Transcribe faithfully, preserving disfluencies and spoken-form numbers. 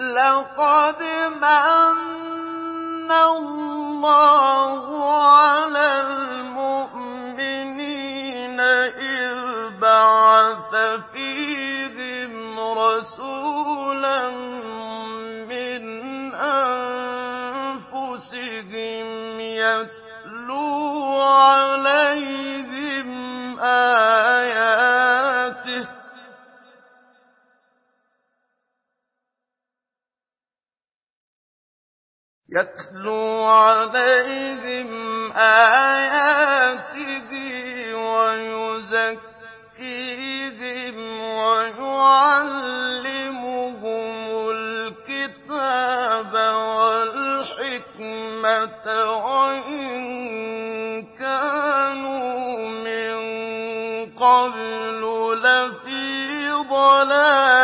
لَقَدْ مَنَّ اللَّهُ عَلَى الْمُؤْمِنِينَ إِذْ بَعَثَ فِيهِمْ رَسُولًا مِّنْ أَنفُسِهِمْ يَتْلُو عَلَيْهِمْ آيَاتِهِ يَتْلُو عَلَيْهِمْ آيَاتِهِ وَيُزَكِّيهِمْ وَيُعَلِّمُهُمُ الْكِتَابَ وَالْحِكْمَةَ وَإِن كَانُوا مِن قَبْلُ لَفِي ضَلَالٍ